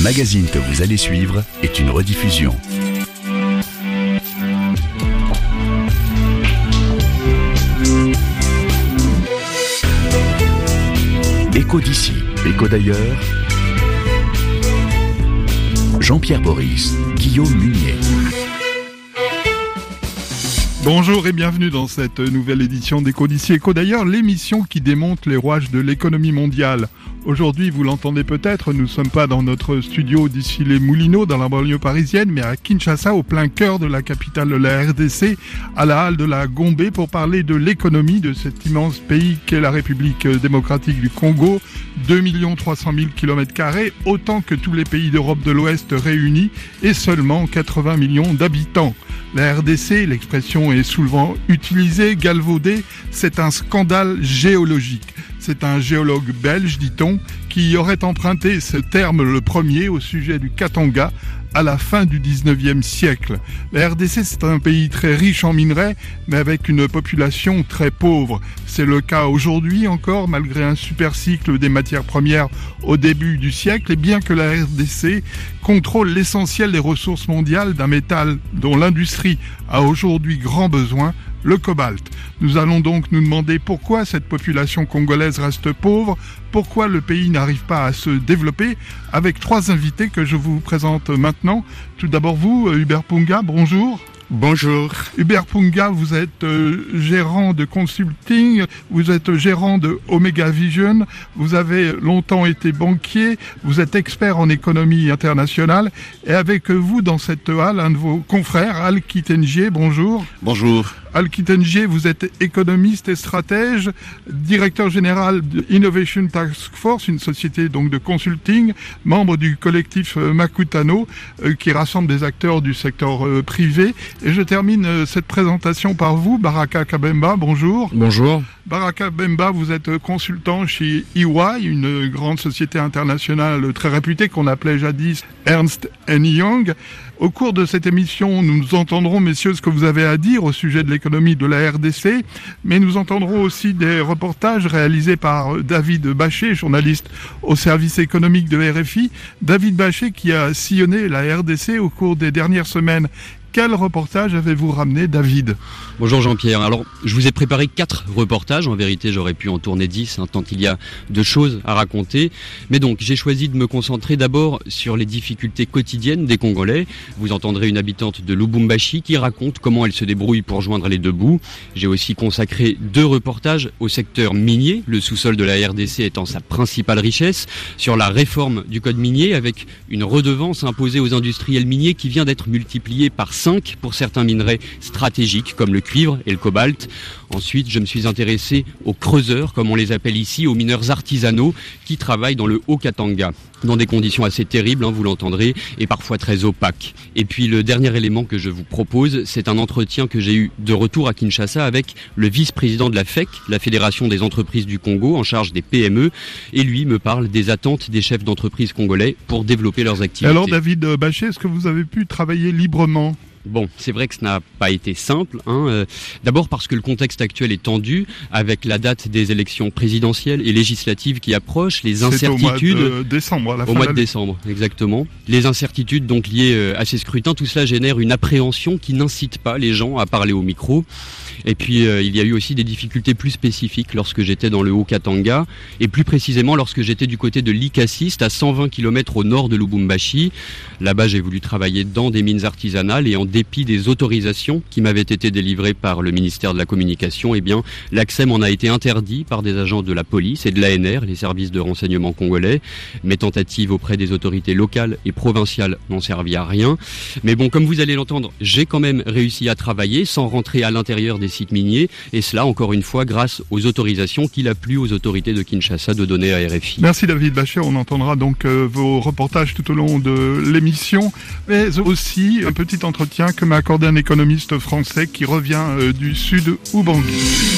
magazine que vous allez suivre est une rediffusion. Écho d'ici, écho d'ailleurs. Jean-Pierre Boris, Guillaume Munier. Bonjour et bienvenue dans cette nouvelle édition d'Écho d'ici, écho d'ailleurs, l'émission qui démonte les rouages de l'économie mondiale. Aujourd'hui, vous l'entendez peut-être, nous ne sommes pas dans notre studio d'ici les Moulineaux, dans la banlieue parisienne, mais à Kinshasa, au plein cœur de la capitale de la RDC, à la halle de la Gombe, pour parler de l'économie de cet immense pays qu'est la République démocratique du Congo. 2 300 000 km², autant que tous les pays d'Europe de l'Ouest réunis, et seulement 80 millions d'habitants. La RDC, l'expression est souvent utilisée, galvaudée, c'est un scandale géologique. C'est un géologue belge, dit-on, qui aurait emprunté ce terme le premier au sujet du Katanga à la fin du 19e siècle. La RDC, c'est un pays très riche en minerais, mais avec une population très pauvre. C'est le cas aujourd'hui encore, malgré un super cycle des matières premières au début du siècle, et bien que la RDC contrôle l'essentiel des ressources mondiales d'un métal dont l'industrie a aujourd'hui grand besoin, le cobalt. Nous allons donc nous demander pourquoi cette population congolaise reste pauvre, pourquoi le pays n'arrive pas à se développer, avec trois invités que je vous présente maintenant. Tout d'abord vous, Hubert Punga, bonjour. Bonjour. Hubert Punga, vous êtes gérant de consulting, vous êtes gérant de Omega Vision, vous avez longtemps été banquier, vous êtes expert en économie internationale, et avec vous dans cette halle, un de vos confrères, Al Kitengie, bonjour. Bonjour. Al Kitengie, vous êtes économiste et stratège, directeur général de Innovation Task Force, une société donc de consulting, membre du collectif Makutano, qui rassemble des acteurs du secteur privé. Et je termine cette présentation par vous, Baraka Kabemba, bonjour. Bonjour. Baraka Bemba, vous êtes consultant chez EY, une grande société internationale très réputée qu'on appelait jadis Ernst & Young. Au cours de cette émission, nous entendrons, messieurs, ce que vous avez à dire au sujet de l'économie de la RDC, mais nous entendrons aussi des reportages réalisés par David Bachet, journaliste au service économique de RFI. David Bachet qui a sillonné la RDC au cours des dernières semaines. Quel reportage avez-vous ramené, David ? Bonjour Jean-Pierre. Alors, je vous ai préparé 4 reportages. En vérité, j'aurais pu en tourner 10, tant il y a de choses à raconter. Mais donc, j'ai choisi de me concentrer d'abord sur les difficultés quotidiennes des Congolais. Vous entendrez une habitante de Lubumbashi qui raconte comment elle se débrouille pour joindre les deux bouts. J'ai aussi consacré 2 reportages au secteur minier, le sous-sol de la RDC étant sa principale richesse, sur la réforme du code minier avec une redevance imposée aux industriels miniers qui vient d'être multipliée par 5 pour certains minerais stratégiques comme le cuivre et le cobalt. Ensuite, je me suis intéressé aux creuseurs, comme on les appelle ici, aux mineurs artisanaux qui travaillent dans le Haut-Katanga, dans des conditions assez terribles, vous l'entendrez, et parfois très opaques. Et puis le dernier élément que je vous propose, c'est un entretien que j'ai eu de retour à Kinshasa avec le vice-président de la FEC, la Fédération des entreprises du Congo, en charge des PME, et lui me parle des attentes des chefs d'entreprise congolais pour développer leurs activités. Alors David Bachet, est-ce que vous avez pu travailler librement ? Bon, c'est vrai que ce n'a pas été simple. D'abord parce que le contexte actuel est tendu, avec la date des élections présidentielles et législatives qui approchent, les incertitudes... C'est au mois de décembre, à la fin Au mois de de décembre, exactement. Les incertitudes donc liées à ces scrutins, tout cela génère une appréhension qui n'incite pas les gens à parler au micro. Et puis il y a eu aussi des difficultés plus spécifiques lorsque j'étais dans le Haut-Katanga, et plus précisément lorsque j'étais du côté de l'Ikassiste, à 120 km au nord de Lubumbashi. Là-bas, j'ai voulu travailler dans des mines artisanales, et en dépit des autorisations qui m'avaient été délivrées par le ministère de la Communication, l'accès m'en a été interdit par des agents de la police et de l'ANR, les services de renseignement congolais. Mes tentatives auprès des autorités locales et provinciales n'ont servi à rien. Mais bon, comme vous allez l'entendre, j'ai quand même réussi à travailler sans rentrer à l'intérieur des sites miniers, et cela, encore une fois, grâce aux autorisations qu'il a plu aux autorités de Kinshasa de donner à RFI. Merci David Bachet, on entendra donc vos reportages tout au long de l'émission, mais aussi un petit entretien que m'a accordé un économiste français qui revient du sud Ubangui.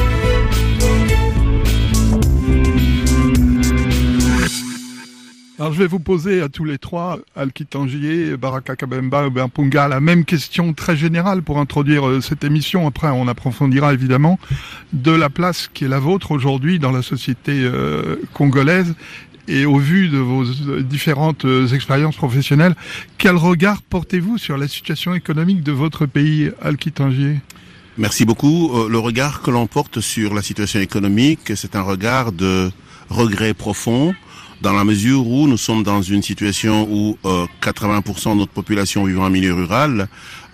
Alors je vais vous poser à tous les trois, Alki Tangier, Baraka Kabemba, Hubert Mpunga, la même question très générale pour introduire cette émission. Après, on approfondira évidemment de la place qui est la vôtre aujourd'hui dans la société congolaise. Et au vu de vos différentes expériences professionnelles, quel regard portez-vous sur la situation économique de votre pays, Alki Tangier ? Merci beaucoup. Le regard que l'on porte sur la situation économique, c'est un regard de regret profond, dans la mesure où nous sommes dans une situation où 80% de notre population vivant en milieu rural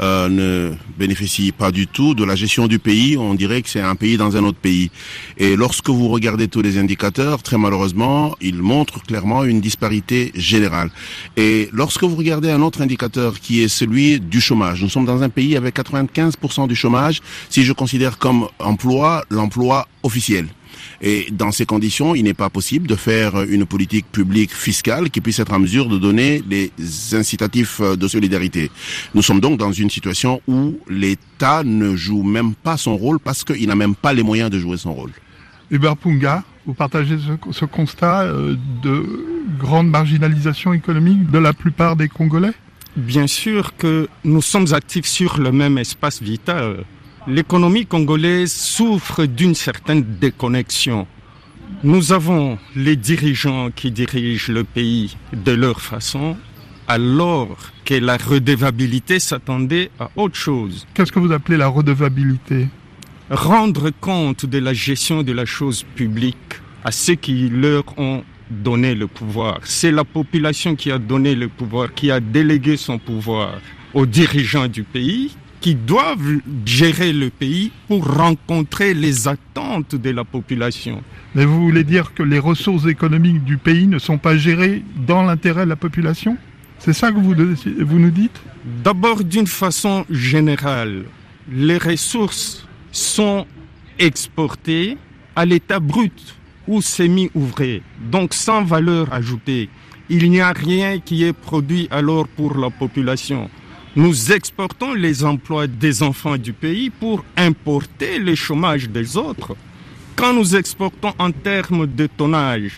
ne bénéficie pas du tout de la gestion du pays. On dirait que c'est un pays dans un autre pays. Et lorsque vous regardez tous les indicateurs, très malheureusement, ils montrent clairement une disparité générale. Et lorsque vous regardez un autre indicateur qui est celui du chômage, nous sommes dans un pays avec 95% du chômage, si je considère comme emploi, l'emploi officiel. Et dans ces conditions, il n'est pas possible de faire une politique publique fiscale qui puisse être en mesure de donner les incitatifs de solidarité. Nous sommes donc dans une situation où l'État ne joue même pas son rôle parce qu'il n'a même pas les moyens de jouer son rôle. Hubert Mpunga, vous partagez ce constat de grande marginalisation économique de la plupart des Congolais ? Bien sûr que nous sommes actifs sur le même espace vital. L'économie congolaise souffre d'une certaine déconnexion. Nous avons les dirigeants qui dirigent le pays de leur façon, alors que la redevabilité s'attendait à autre chose. Qu'est-ce que vous appelez la redevabilité ? Rendre compte de la gestion de la chose publique à ceux qui leur ont donné le pouvoir. C'est la population qui a donné le pouvoir, qui a délégué son pouvoir aux dirigeants du pays, qui doivent gérer le pays pour rencontrer les attentes de la population. Mais vous voulez dire que les ressources économiques du pays ne sont pas gérées dans l'intérêt de la population ? C'est ça que vous nous dites ? D'abord, d'une façon générale, les ressources sont exportées à l'état brut ou semi-ouvré, donc sans valeur ajoutée. Il n'y a rien qui est produit alors pour la population. Nous exportons les emplois des enfants du pays pour importer le chômage des autres. Quand nous exportons en termes de tonnage,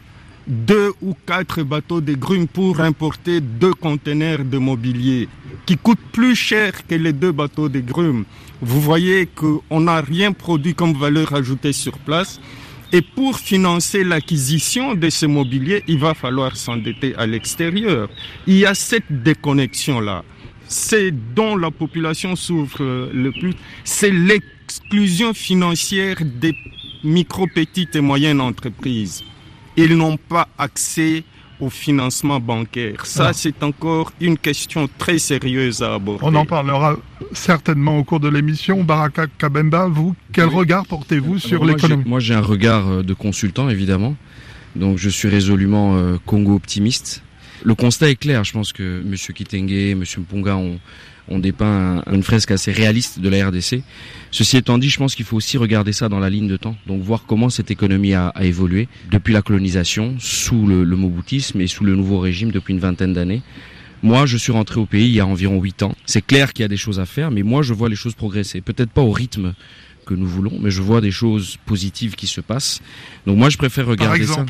2 ou 4 bateaux de grumes pour importer 2 conteneurs de mobilier qui coûtent plus cher que les 2 bateaux de grumes, vous voyez qu'on n'a rien produit comme valeur ajoutée sur place. Et pour financer l'acquisition de ce mobilier, il va falloir s'endetter à l'extérieur. Il y a cette déconnexion-là. C'est dont la population souffre le plus, c'est l'exclusion financière des micro, petites et moyennes entreprises. Ils n'ont pas accès au financement bancaire. Ça, c'est encore une question très sérieuse à aborder. On en parlera certainement au cours de l'émission. Baraka Kabemba, vous, quel regard portez-vous sur l'économie ? Moi, j'ai un regard de consultant, évidemment. Donc, je suis résolument Congo-optimiste. Le constat est clair. Je pense que M. Kitenge, M. Mpunga ont dépeint une fresque assez réaliste de la RDC. Ceci étant dit, je pense qu'il faut aussi regarder ça dans la ligne de temps. Donc voir comment cette économie a évolué depuis la colonisation, sous le moboutisme et sous le nouveau régime depuis une vingtaine d'années. Moi, je suis rentré au pays il y a environ 8 ans. C'est clair qu'il y a des choses à faire, mais moi, je vois les choses progresser. Peut-être pas au rythme que nous voulons, mais je vois des choses positives qui se passent. Donc moi, je préfère regarder ça.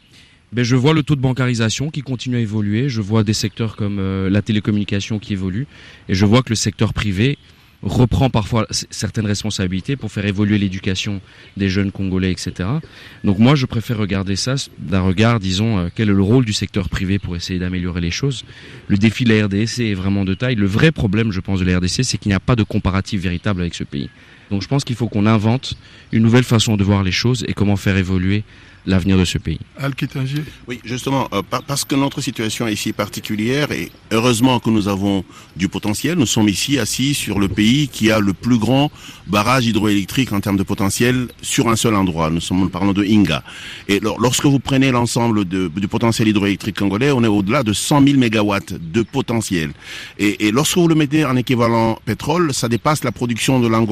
Je vois le taux de bancarisation qui continue à évoluer, je vois des secteurs comme la télécommunication qui évolue, et je vois que le secteur privé reprend parfois certaines responsabilités pour faire évoluer l'éducation des jeunes Congolais, etc. Donc moi, je préfère regarder ça d'un regard, disons, quel est le rôle du secteur privé pour essayer d'améliorer les choses. Le défi de la RDC est vraiment de taille. Le vrai problème, je pense, de la RDC, c'est qu'il n'y a pas de comparatif véritable avec ce pays. Donc je pense qu'il faut qu'on invente une nouvelle façon de voir les choses et comment faire évoluer l'avenir de ce pays. Alki Tangier. Oui, justement, parce que notre situation est ici particulière et heureusement que nous avons du potentiel, nous sommes ici assis sur le pays qui a le plus grand barrage hydroélectrique en termes de potentiel sur un seul endroit. Nous parlons de Inga. Et lorsque vous prenez l'ensemble du potentiel hydroélectrique congolais, on est au-delà de 100 000 mégawatts de potentiel. Et lorsque vous le mettez en équivalent pétrole, ça dépasse la production de l'Angola, ça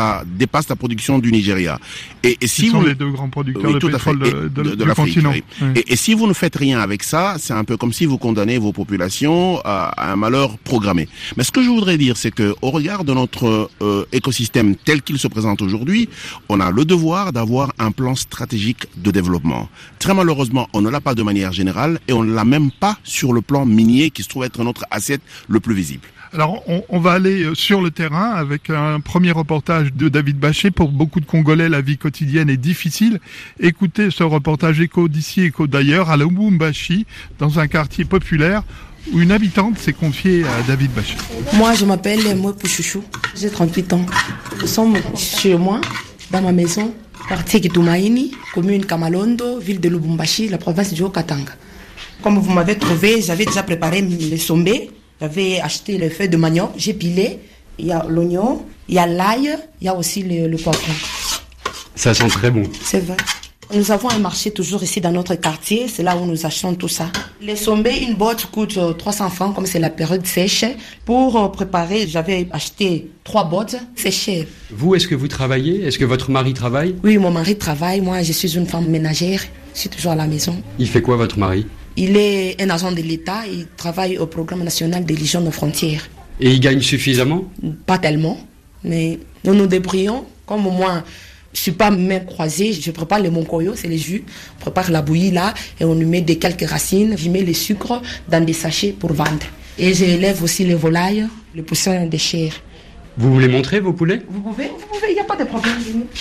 ça dépasse la production du Nigeria. Et si Ils sont vous... les deux grands producteurs Oui, de tout à fait. pétrole de du l'Afrique. continent. Oui. Oui. Et si vous ne faites rien avec ça, c'est un peu comme si vous condamnez vos populations à un malheur programmé. Mais ce que je voudrais dire, c'est que au regard de notre écosystème tel qu'il se présente aujourd'hui, on a le devoir d'avoir un plan stratégique de développement. Très malheureusement, on ne l'a pas de manière générale et on ne l'a même pas sur le plan minier qui se trouve être notre asset le plus visible. Alors, on va aller sur le terrain avec un premier reportage de David Bachet. Pour beaucoup de Congolais, la vie quotidienne est difficile. Écoutez ce reportage Écho d'ici, Écho d'ailleurs, à Lubumbashi, dans un quartier populaire, où une habitante s'est confiée à David Bachet. Moi, je m'appelle Pouchouchou, j'ai 38 ans. Nous sommes chez moi, dans ma maison, quartier Kitumaini, commune Kamalondo, ville de Lubumbashi, la province du Haut-Katanga. Comme vous m'avez trouvé, j'avais déjà préparé les sombés. J'avais acheté les feuilles de manioc, j'ai pilé. Il y a l'oignon, il y a l'ail, il y a aussi le poivron. Ça sent très bon. C'est vrai. Nous avons un marché toujours ici dans notre quartier, c'est là où nous achetons tout ça. Les sombés, une botte coûte 300 francs, comme c'est la période sèche. Pour préparer, j'avais acheté 3 bottes, c'est cher. Vous, est-ce que vous travaillez? Est-ce que votre mari travaille? Oui, mon mari travaille, moi je suis une femme ménagère, je suis toujours à la maison. Il fait quoi, votre mari? Il est un agent de l'État, il travaille au programme national de l'hygiène aux frontières. Et il gagne suffisamment? Pas tellement, mais nous nous débrouillons. Comme moi, je ne suis pas main croisée, je prépare le monkoyo, c'est les jus. On prépare la bouillie là et on lui met quelques racines. Je mets le sucre dans des sachets pour vendre. Et j'élève aussi les volailles, les poussins de chair. Vous voulez montrer vos poulets? Vous pouvez, il n'y a pas de problème.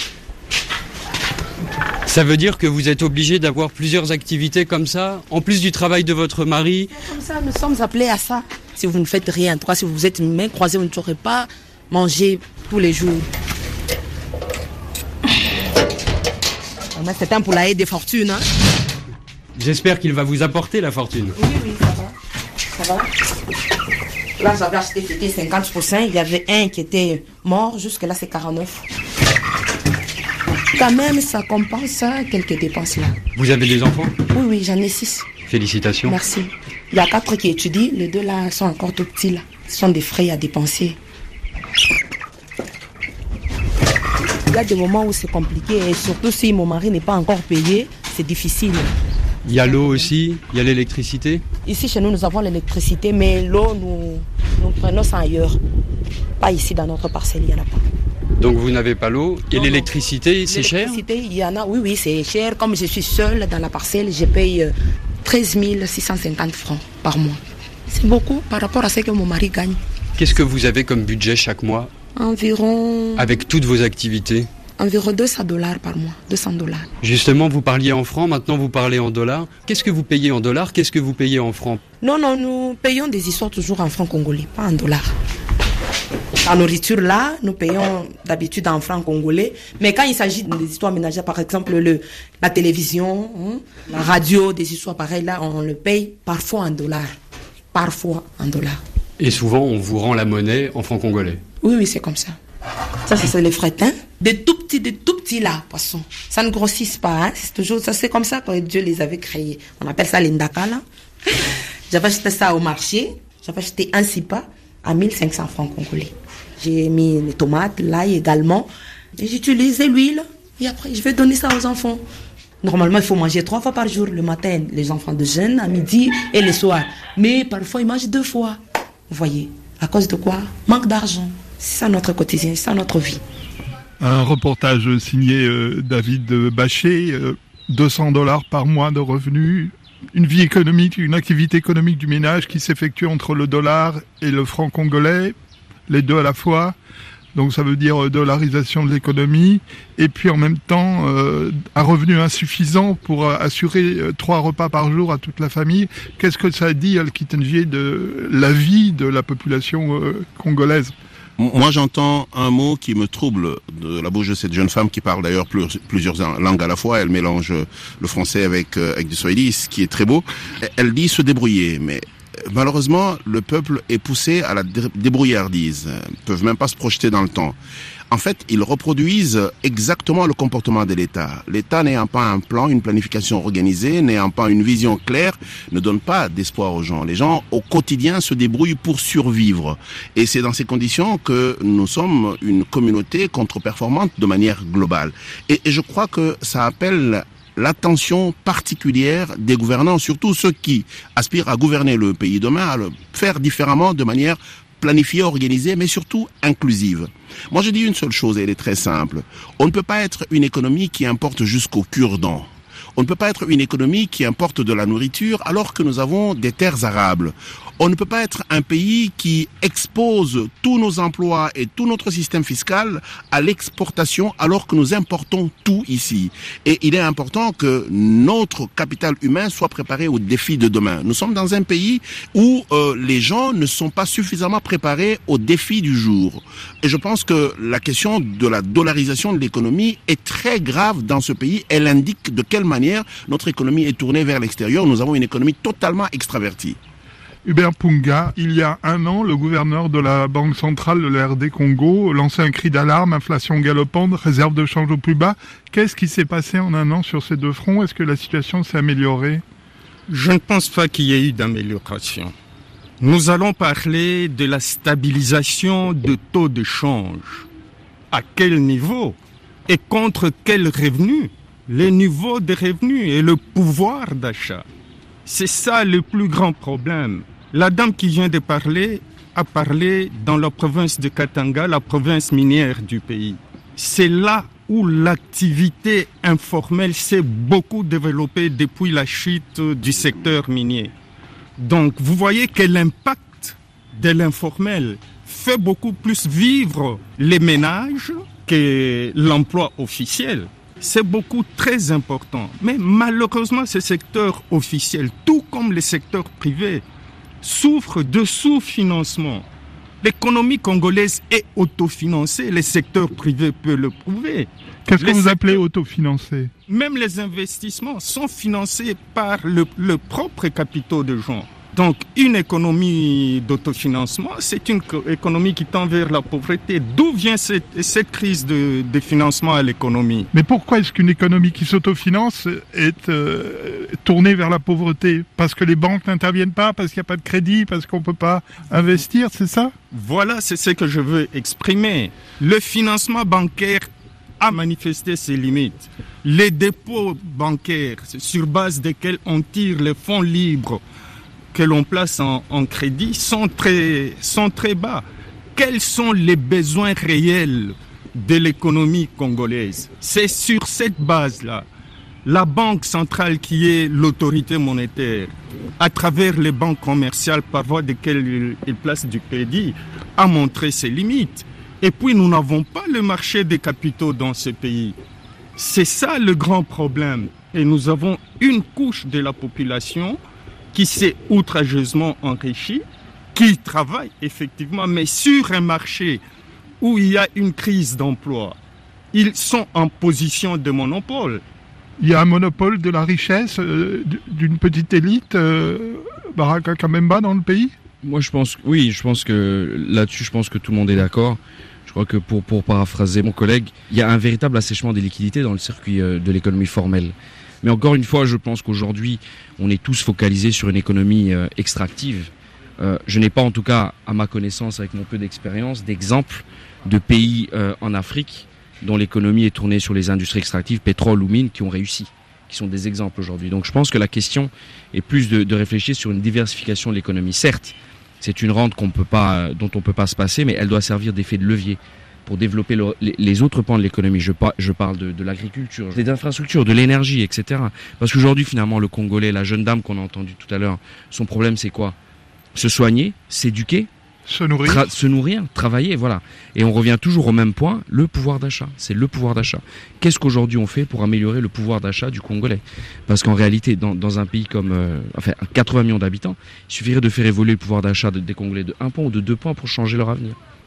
Ça veut dire que vous êtes obligé d'avoir plusieurs activités comme ça, en plus du travail de votre mari? Comme ça, nous sommes appelés à ça. Si vous ne faites rien, si vous êtes main croisée, vous ne saurez pas manger tous les jours. C'est un poulailler de fortune. Hein? J'espère qu'il va vous apporter la fortune. Oui, ça va. Là, j'avais acheté, c'était 50%. Il y avait un qui était mort, jusque-là, c'est 49. Quand même, ça compense quelques dépenses là. Vous avez des enfants? Oui, j'en ai 6. Félicitations. Merci. Il y a 4 qui étudient, les 2 là sont encore tout petits là. Ce sont des frais à dépenser. Il y a des moments où c'est compliqué et surtout si mon mari n'est pas encore payé, c'est difficile. Il y a l'eau aussi, il y a l'électricité. Ici chez nous, nous avons l'électricité, mais l'eau, nous prenons ça ailleurs. Pas ici dans notre parcelle, il n'y en a pas. Donc vous n'avez pas l'eau et l'électricité, c'est cher? L'électricité, il y en a, oui, c'est cher. Comme je suis seule dans la parcelle, je paye 13 650 francs par mois. C'est beaucoup par rapport à ce que mon mari gagne. Qu'est-ce que vous avez comme budget chaque mois? Environ... Avec toutes vos activités? Environ $200 par mois, $200. Justement, vous parliez en francs, maintenant vous parlez en dollars. Qu'est-ce que vous payez en dollars? Qu'est-ce que vous payez en francs? Non, nous payons des histoires toujours en francs congolais, pas en dollars. La nourriture, là, nous payons d'habitude en francs congolais. Mais quand il s'agit des histoires ménagères, par exemple, la télévision, la radio, des histoires pareilles, là, on le paye parfois en dollars. Parfois en dollars. Et souvent, on vous rend la monnaie en francs congolais? Oui, c'est comme ça. Ça, c'est les frettins. Des tout petits là, poissons. Ça ne grossit pas, hein. C'est toujours, ça, c'est comme ça que Dieu les avait créés. On appelle ça les ndaka, là. J'avais acheté ça au marché. J'avais acheté un sipa à 1500 francs congolais. J'ai mis les tomates, l'ail également. Et j'utilisais l'huile. Et après, je vais donner ça aux enfants. Normalement, il faut manger 3 fois par jour. Le matin, les enfants de jeûne, à midi et le soir. Mais parfois, ils mangent 2 fois. Vous voyez. À cause de quoi? Manque d'argent. C'est ça notre quotidien, c'est ça notre vie. Un reportage signé David Bachet, $200 par mois de revenus, une vie économique, une activité économique du ménage qui s'effectue entre le dollar et le franc congolais, les deux à la fois. Donc ça veut dire dollarisation de l'économie et puis en même temps un revenu insuffisant pour assurer 3 repas par jour à toute la famille. Qu'est-ce que ça dit, Al-Kitenji, de la vie de la population congolaise? Moi, j'entends un mot qui me trouble de la bouche de cette jeune femme qui parle d'ailleurs plusieurs langues à la fois. Elle mélange le français avec du swahili, ce qui est très beau. Elle dit se débrouiller, mais malheureusement, le peuple est poussé à la débrouillardise. Ils peuvent même pas se projeter dans le temps. en fait, ils reproduisent exactement le comportement de l'État. L'État n'ayant pas un plan, une planification organisée, n'ayant pas une vision claire, ne donne pas d'espoir aux gens. Les gens, au quotidien, se débrouillent pour survivre. Et c'est dans ces conditions que nous sommes une communauté contre-performante de manière globale. Et je crois que ça appelle l'attention particulière des gouvernants, surtout ceux qui aspirent à gouverner le pays demain, à le faire différemment, de manière planifiée, organisée, mais surtout inclusive. Moi, je dis une seule chose, et elle est très simple. On ne peut pas être une économie qui importe jusqu'au cure-dent. On ne peut pas être une économie qui importe de la nourriture alors que nous avons des terres arables. On ne peut pas être un pays qui expose tous nos emplois et tout notre système fiscal à l'exportation alors que nous importons tout ici. Et il est important que notre capital humain soit préparé aux défis de demain. Nous sommes dans un pays où les gens ne sont pas suffisamment préparés aux défis du jour. Et je pense que la question de la dollarisation de l'économie est très grave dans ce pays. Elle indique de quelle manière notre économie est tournée vers l'extérieur. Nous avons une économie totalement extravertie. Hubert Punga, il y a un an, le gouverneur de la Banque centrale de la RD Congo lançait un cri d'alarme, inflation galopante, réserve de change au plus bas. Qu'est-ce qui s'est passé en un an sur ces deux fronts? Est-ce que la situation s'est améliorée? Je ne pense pas qu'il y ait eu d'amélioration. Nous allons parler de la stabilisation de taux de change. À quel niveau et contre quel revenu? Les niveaux de revenus et le pouvoir d'achat. C'est ça le plus grand problème. La dame qui vient de parler a parlé dans la province de Katanga, la province minière du pays. C'est là où l'activité informelle s'est beaucoup développée depuis la chute du secteur minier. Donc vous voyez que l'impact de l'informel fait beaucoup plus vivre les ménages que l'emploi officiel. C'est beaucoup très important. Mais malheureusement, ce secteur officiel, tout comme les secteurs privés, souffre de sous-financement. L'économie congolaise est autofinancée, les secteurs privés peuvent le prouver. Qu'est-ce que vous appelez autofinancé? Même les investissements sont financés par le propre capital de gens. Donc, une économie d'autofinancement, c'est une économie qui tend vers la pauvreté. D'où vient cette crise de financement à l'économie? Mais pourquoi est-ce qu'une économie qui s'autofinance est tournée vers la pauvreté? Parce que les banques n'interviennent pas, parce qu'il n'y a pas de crédit, parce qu'on ne peut pas investir, c'est ça? Voilà, c'est ce que je veux exprimer. Le financement bancaire a manifesté ses limites. Les dépôts bancaires, sur base desquels on tire les fonds libres, que l'on place en crédit sont très bas. Quels sont les besoins réels de l'économie congolaise? C'est sur cette base-là. La Banque centrale, qui est l'autorité monétaire, à travers les banques commerciales par voie desquelles il place du crédit, a montré ses limites. Et puis nous n'avons pas le marché des capitaux dans ce pays. C'est ça le grand problème. Et nous avons une couche de la population qui s'est outrageusement enrichi, qui travaille effectivement, mais sur un marché où il y a une crise d'emploi, ils sont en position de monopole. Il y a un monopole de la richesse d'une petite élite, Baraka Kamemba, dans le pays? Moi, je pense que là-dessus, je pense que tout le monde est d'accord. Je crois que pour paraphraser mon collègue, il y a un véritable assèchement des liquidités dans le circuit de l'économie formelle. Mais encore une fois, je pense qu'aujourd'hui, on est tous focalisés sur une économie extractive. Je n'ai pas, en tout cas, à ma connaissance, avec mon peu d'expérience, d'exemples de pays en Afrique dont l'économie est tournée sur les industries extractives, pétrole ou mines, qui ont réussi, qui sont des exemples aujourd'hui. Donc je pense que la question est plus de réfléchir sur une diversification de l'économie. Certes, c'est une rente dont on peut pas se passer, mais elle doit servir d'effet de levier pour développer les autres pans de l'économie. Je parle de l'agriculture, des infrastructures, de l'énergie, etc. Parce qu'aujourd'hui, finalement, le Congolais, la jeune dame qu'on a entendue tout à l'heure, son problème, c'est quoi? Se soigner, s'éduquer, se nourrir, travailler, voilà. Et on revient toujours au même point, le pouvoir d'achat. C'est le pouvoir d'achat. Qu'est-ce qu'aujourd'hui on fait pour améliorer le pouvoir d'achat du Congolais? Parce qu'en réalité, dans un pays comme 80 millions d'habitants, il suffirait de faire évoluer le pouvoir d'achat des Congolais de 1 point ou de 2 points pour changer leur avenir.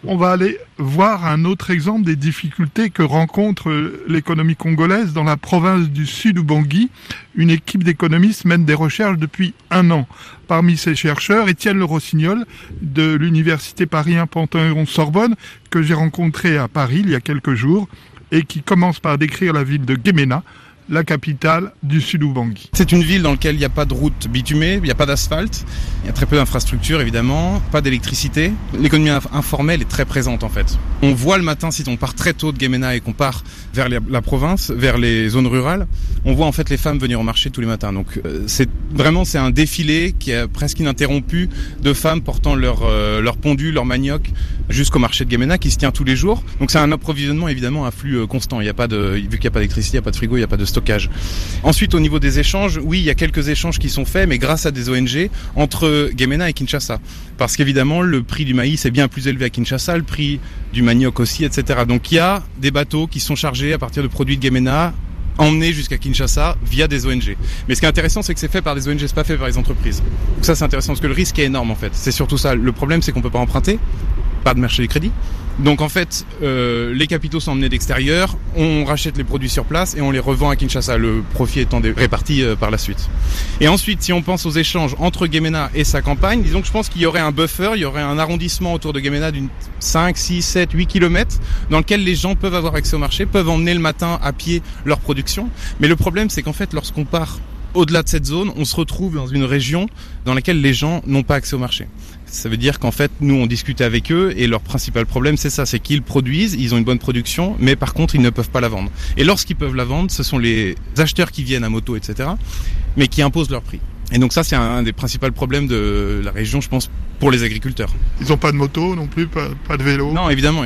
On va aller voir un autre exemple des difficultés que rencontre l'économie congolaise dans la province du Sud-Ubangui. Une équipe d'économistes mène des recherches depuis 1 an. Parmi ces chercheurs, Étienne Le Rossignol de l'université Paris 1 Panthéon-Sorbonne, que j'ai rencontré à Paris il y a quelques jours, et qui commence par décrire la ville de Guémena, la capitale du Sud-Ubangui. C'est une ville dans laquelle il n'y a pas de route bitumée, il n'y a pas d'asphalte, il y a très peu d'infrastructures évidemment, pas d'électricité. L'économie informelle est très présente en fait. On voit le matin, si on part très tôt de Guémena et qu'on part vers la province, vers les zones rurales, on voit en fait les femmes venir au marché tous les matins. Donc c'est un défilé qui est presque ininterrompu de femmes portant leur pondu, leur manioc jusqu'au marché de Guémena qui se tient tous les jours. Donc c'est un approvisionnement évidemment à flux constant. Vu qu'il n'y a pas d'électricité, il n'y a pas de frigo, il n'y a pas de stockage. Ensuite, au niveau des échanges, oui, il y a quelques échanges qui sont faits, mais grâce à des ONG entre Guémena et Kinshasa. Parce qu'évidemment, le prix du maïs est bien plus élevé à Kinshasa, le prix du manioc aussi, etc. Donc il y a des bateaux qui sont chargés à partir de produits de Guémena, emmenés jusqu'à Kinshasa via des ONG. Mais ce qui est intéressant, c'est que c'est fait par des ONG, c'est pas fait par les entreprises. Donc ça, c'est intéressant parce que le risque est énorme en fait. C'est surtout ça. Le problème, c'est qu'on peut pas emprunter, pas de marché du crédit. Donc en fait, les capitaux sont emmenés d'extérieur, on rachète les produits sur place et on les revend à Kinshasa, le profit étant réparti par la suite. Et ensuite, si on pense aux échanges entre Guémena et sa campagne, disons que je pense qu'il y aurait un buffer, il y aurait un arrondissement autour de Guémena d'une 5, 6, 7, 8 km dans lequel les gens peuvent avoir accès au marché, peuvent emmener le matin à pied leur production. Mais le problème, c'est qu'en fait, lorsqu'on part au-delà de cette zone, on se retrouve dans une région dans laquelle les gens n'ont pas accès au marché. Ça veut dire qu'en fait, nous, on discute avec eux et leur principal problème, c'est ça, c'est qu'ils produisent, ils ont une bonne production, mais par contre, ils ne peuvent pas la vendre. Et lorsqu'ils peuvent la vendre, ce sont les acheteurs qui viennent à moto, etc., mais qui imposent leur prix. Et donc ça, c'est un des principaux problèmes de la région, je pense, pour les agriculteurs. Ils n'ont pas de moto non plus, pas de vélo? Non, évidemment.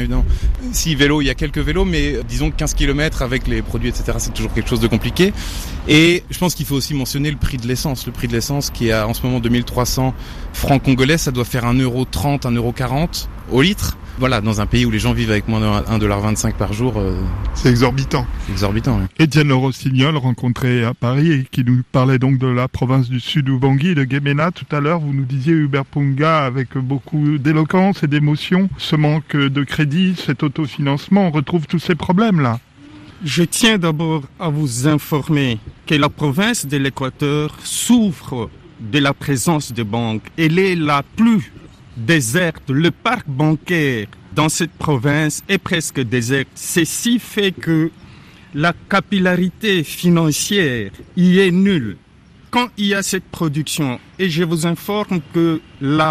Si vélo, il y a quelques vélos, mais disons 15 km avec les produits, etc., c'est toujours quelque chose de compliqué. Et je pense qu'il faut aussi mentionner le prix de l'essence. Le prix de l'essence qui est à, en ce moment 2300 francs congolais, ça doit faire 1,30 €, 1,40 € au litre. Voilà, dans un pays où les gens vivent avec moins de 1,25 $ par jour. C'est exorbitant. C'est exorbitant, oui. Étienne Le Rossignol, rencontré à Paris et qui nous parlait donc de la province du Sud-Ubangui, de Guémena. Tout à l'heure, vous nous disiez, Hubert Punga, avec beaucoup d'éloquence et d'émotion, ce manque de crédit, cet autofinancement, on retrouve tous ces problèmes-là. Je tiens d'abord à vous informer que la province de l'Équateur souffre de la présence des banques. Elle est la plus déserte. Le parc bancaire dans cette province est presque désert. Ceci fait que la capillarité financière y est nulle. Quand il y a cette production, et je vous informe que la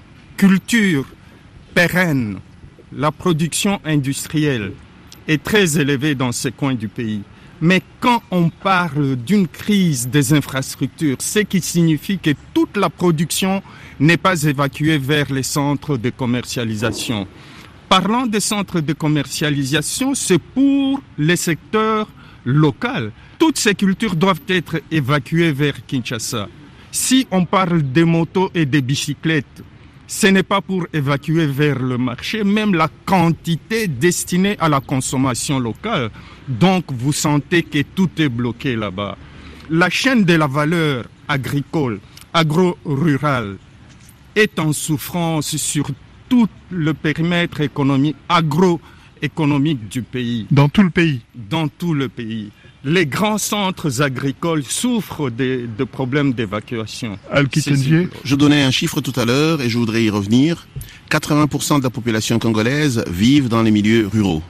culture pérenne, la production industrielle est très élevée dans ces coins du pays. Mais quand on parle d'une crise des infrastructures, ce qui signifie que toute la production n'est pas évacuée vers les centres de commercialisation. Parlant des centres de commercialisation, c'est pour les secteurs locaux. Toutes ces cultures doivent être évacuées vers Kinshasa. Si on parle des motos et des bicyclettes, ce n'est pas pour évacuer vers le marché, même la quantité destinée à la consommation locale. Donc, vous sentez que tout est bloqué là-bas. La chaîne de la valeur agricole, agro-rurale, est en souffrance sur tout le périmètre économique, agroéconomique du pays. Dans tout le pays? Dans tout le pays. Les grands centres agricoles souffrent de problèmes d'évacuation. Je donnais un chiffre tout à l'heure et je voudrais y revenir. 80% de la population congolaise vivent dans les milieux ruraux.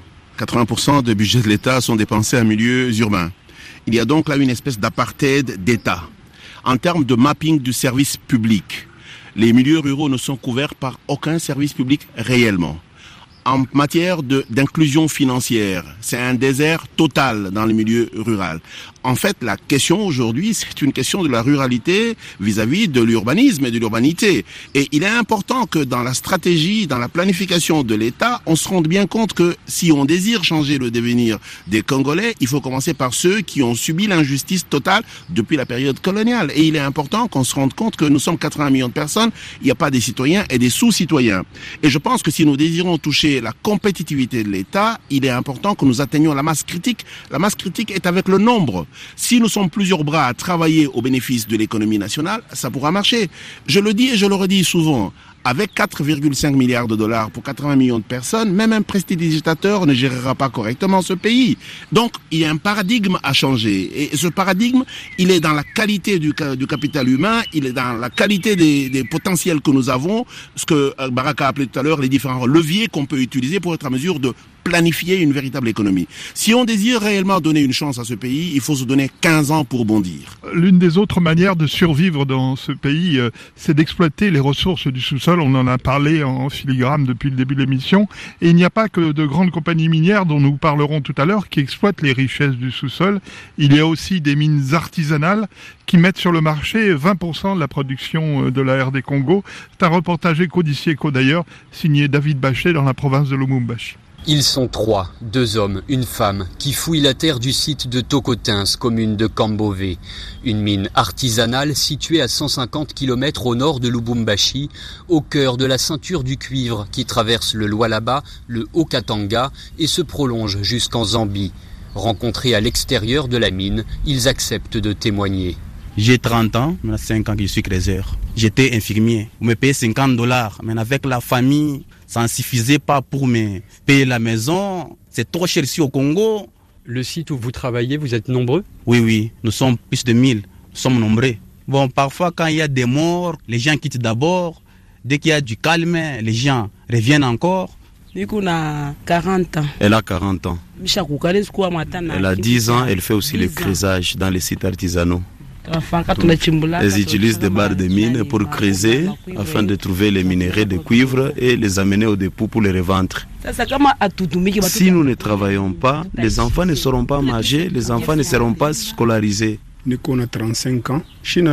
80% des budgets de l'État sont dépensés en milieux urbains. Il y a donc là une espèce d'apartheid d'État. En termes de mapping du service public, les milieux ruraux ne sont couverts par aucun service public réellement. En matière d'inclusion financière, c'est un désert total dans le milieu rural. En fait, la question aujourd'hui, c'est une question de la ruralité vis-à-vis de l'urbanisme et de l'urbanité. Et il est important que dans la stratégie, dans la planification de l'État, on se rende bien compte que si on désire changer le devenir des Congolais, il faut commencer par ceux qui ont subi l'injustice totale depuis la période coloniale. Et il est important qu'on se rende compte que nous sommes 80 millions de personnes, il n'y a pas des citoyens et des sous-citoyens. Et je pense que si nous désirons toucher la compétitivité de l'État, il est important que nous atteignions la masse critique. La masse critique est avec le nombre. Si nous sommes plusieurs bras à travailler au bénéfice de l'économie nationale, ça pourra marcher. Je le dis et je le redis souvent. avec 4,5 milliards de dollars pour 80 millions de personnes, même un prestidigitateur ne gérera pas correctement ce pays. Donc, il y a un paradigme à changer. Et ce paradigme, il est dans la qualité du capital humain, il est dans la qualité des potentiels que nous avons, ce que Baraka a appelé tout à l'heure, les différents leviers qu'on peut utiliser pour être à mesure de planifier une véritable économie. Si on désire réellement donner une chance à ce pays, il faut se donner 15 ans pour bondir. L'une des autres manières de survivre dans ce pays, c'est d'exploiter les ressources du sous-sol. On en a parlé en filigrane depuis le début de l'émission. Et il n'y a pas que de grandes compagnies minières dont nous parlerons tout à l'heure qui exploitent les richesses du sous-sol. Il y a aussi des mines artisanales qui mettent sur le marché 20% de la production de la RD Congo. C'est un reportage Éco d'ici, Éco d'ailleurs, signé David Bachet dans la province de Lubumbashi. Ils sont 3, 2 hommes, une femme, qui fouillent la terre du site de Tokotins, commune de Kambové. Une mine artisanale située à 150 km au nord de Lubumbashi, au cœur de la ceinture du cuivre qui traverse le Lualaba, le Haut-Katanga et se prolonge jusqu'en Zambie. Rencontrés à l'extérieur de la mine, ils acceptent de témoigner. J'ai 30 ans, maintenant 5 ans que je suis créseur. J'étais infirmier. Vous me payez $50, mais avec la famille, ça ne suffisait pas pour me payer la maison. C'est trop cher ici au Congo. Le site où vous travaillez, vous êtes nombreux ? Oui, nous sommes plus de 1000. Nous sommes nombreux. Bon, parfois quand il y a des morts, les gens quittent d'abord. Dès qu'il y a du calme, les gens reviennent encore. Elle a 40 ans. Elle a 40 ans. Elle a 10 ans, elle fait aussi le crésage dans les sites artisanaux. Elles utilisent des barres de mine pour creuser afin de trouver les minéraux de cuivre et les amener au dépôt pour les revendre. Si nous ne travaillons pas, les enfants ne seront pas mangés, les enfants ne seront pas scolarisés. J'ai 35 ans.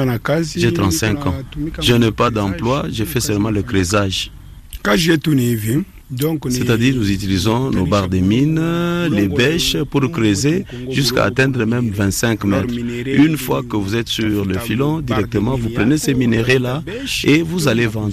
Je n'ai pas d'emploi, je fais seulement le creusage. C'est-à-dire nous utilisons nos barres de mine, les bêches pour creuser jusqu'à atteindre même 25 mètres. Une fois que vous êtes sur le filon, directement vous prenez ces minéraux-là et vous allez vendre.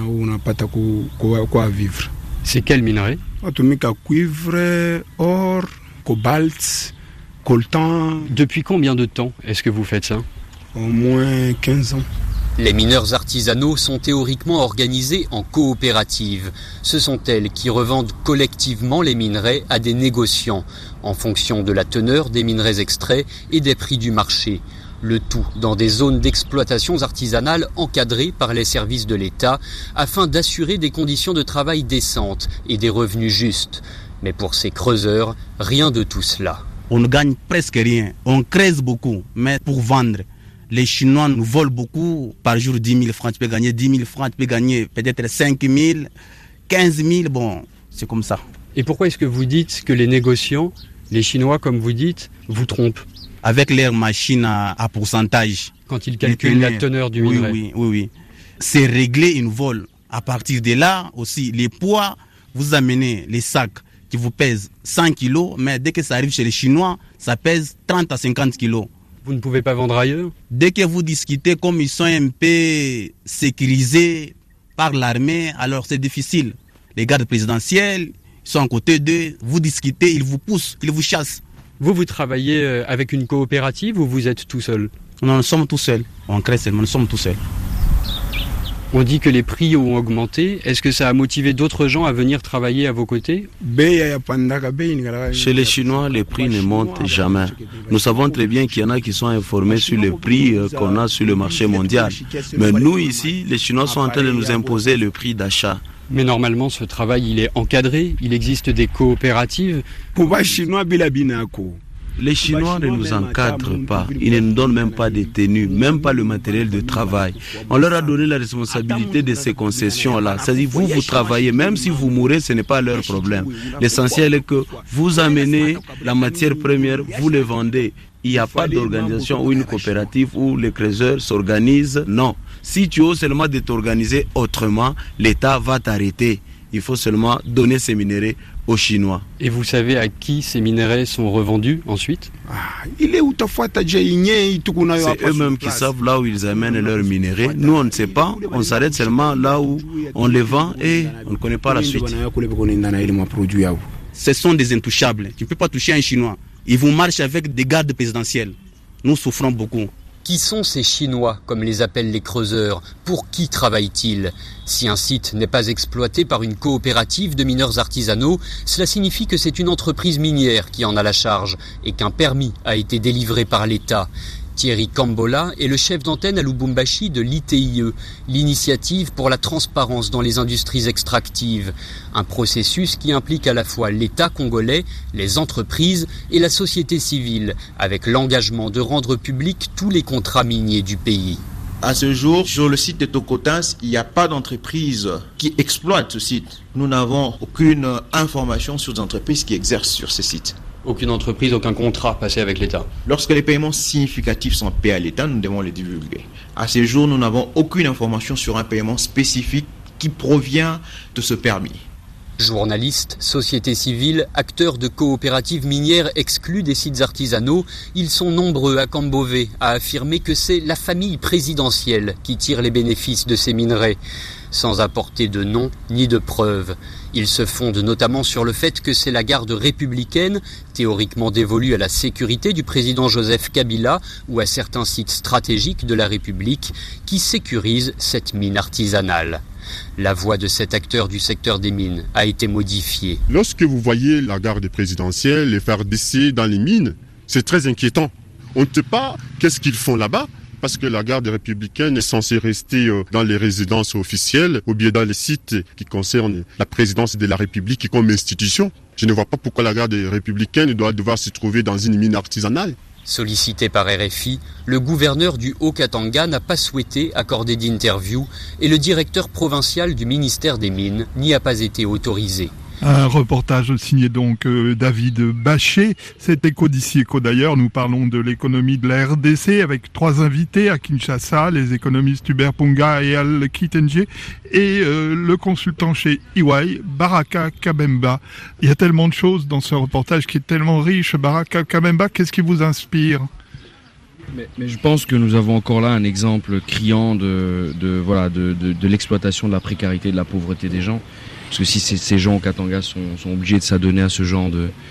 C'est quel minerai ? Cuivre, or, cobalt, coltan. Depuis combien de temps est-ce que vous faites ça ? Au moins 15 ans. Les mineurs artisanaux sont théoriquement organisés en coopératives. Ce sont elles qui revendent collectivement les minerais à des négociants, en fonction de la teneur des minerais extraits et des prix du marché. Le tout dans des zones d'exploitation artisanale encadrées par les services de l'État, afin d'assurer des conditions de travail décentes et des revenus justes. Mais pour ces creuseurs, rien de tout cela. On ne gagne presque rien. On creuse beaucoup, mais pour vendre. Les Chinois nous volent beaucoup. Par jour, 10 000 francs, tu peux gagner 10 000 francs, tu peux gagner peut-être 5 000, 15 000, bon, c'est comme ça. Et pourquoi est-ce que vous dites que les négociants, les Chinois, comme vous dites, vous trompent ? Avec leurs machines à pourcentage. Quand ils calculent la teneur du minerai. Oui. C'est réglé, ils nous volent. À partir de là, aussi, les poids, vous amenez les sacs qui vous pèsent 100 kilos, mais dès que ça arrive chez les Chinois, ça pèse 30 à 50 kilos. Vous ne pouvez pas vendre ailleurs ? Dès que vous discutez, comme ils sont un peu sécurisés par l'armée, alors c'est difficile. Les gardes présidentiels, ils sont à côté d'eux, vous discutez, ils vous poussent, ils vous chassent. Vous travaillez avec une coopérative ou vous êtes tout seul ? Non, nous sommes tout seuls. On crée seulement, nous sommes tout seuls. On dit que les prix ont augmenté. Est-ce que ça a motivé d'autres gens à venir travailler à vos côtés ? Chez les Chinois, les prix ne montent jamais. Nous savons très bien qu'il y en a qui sont informés sur les prix qu'on a sur le marché mondial. Mais nous, ici, les Chinois sont en train de nous imposer le prix d'achat. Mais normalement, ce travail, il est encadré. Il existe des coopératives. Les Chinois ne nous encadrent pas. Ils ne nous donnent même pas des tenues, même pas le matériel de travail. On leur a donné la responsabilité de ces concessions-là. C'est-à-dire, vous travaillez, même si vous mourrez, ce n'est pas leur problème. L'essentiel est que vous amenez la matière première, vous les vendez. Il n'y a pas d'organisation ou une coopérative où les creuseurs s'organisent. Non. Si tu oses seulement de t'organiser autrement, l'État va t'arrêter. Il faut seulement donner ces minéraux aux Chinois. Et vous savez à qui ces minéraux sont revendus ensuite ? C'est eux-mêmes qui savent là où ils amènent leurs minéraux. Nous, on ne sait pas. On s'arrête seulement là où on les vend et on ne connaît pas la suite. Ce sont des intouchables. Tu ne peux pas toucher un Chinois. Ils vous marchent avec des gardes présidentiels. Nous souffrons beaucoup. Qui sont ces Chinois, comme les appellent les creuseurs? Pour qui travaillent-ils? Si un site n'est pas exploité par une coopérative de mineurs artisanaux, cela signifie que c'est une entreprise minière qui en a la charge et qu'un permis a été délivré par l'État. Thierry Kambola est le chef d'antenne à Lubumbashi de l'ITIE, l'initiative pour la transparence dans les industries extractives. Un processus qui implique à la fois l'État congolais, les entreprises et la société civile, avec l'engagement de rendre publics tous les contrats miniers du pays. À ce jour, sur le site de Tokotans, il n'y a pas d'entreprise qui exploite ce site. Nous n'avons aucune information sur les entreprises qui exercent sur ce site. Aucune entreprise, aucun contrat passé avec l'État. Lorsque les paiements significatifs sont payés à l'État, nous devons les divulguer. À ce jour, nous n'avons aucune information sur un paiement spécifique qui provient de ce permis. Journalistes, société civile, acteurs de coopératives minières exclus des sites artisanaux, ils sont nombreux à Kambové à affirmer que c'est la famille présidentielle qui tire les bénéfices de ces minerais, sans apporter de nom ni de preuves. Ils se fondent notamment sur le fait que c'est la garde républicaine, théoriquement dévolue à la sécurité du président Joseph Kabila ou à certains sites stratégiques de la République, qui sécurise cette mine artisanale. La voix de cet acteur du secteur des mines a été modifiée. Lorsque vous voyez la garde présidentielle, les FARDC dans les mines, c'est très inquiétant. On ne sait pas qu'est-ce qu'ils font là-bas, parce que la garde républicaine est censée rester dans les résidences officielles ou bien dans les sites qui concernent la présidence de la République comme institution. Je ne vois pas pourquoi la garde républicaine doit devoir se trouver dans une mine artisanale. Sollicité par RFI, le gouverneur du Haut-Katanga n'a pas souhaité accorder d'interview et le directeur provincial du ministère des Mines n'y a pas été autorisé. Un reportage signé donc David Bachet. C'est Éco d'ici, Éco d'ailleurs. Nous parlons de l'économie de la RDC avec 3 invités à Kinshasa, les économistes Hubert Punga et Al Kitenje et le consultant chez EY, Baraka Kabemba. Il y a tellement de choses dans ce reportage qui est tellement riche. Baraka Kabemba, qu'est-ce qui vous inspire ? Mais je pense que nous avons encore là un exemple criant de l'exploitation de la précarité, de la pauvreté des gens. Parce que si ces gens au Katanga sont obligés de s'adonner à ce genre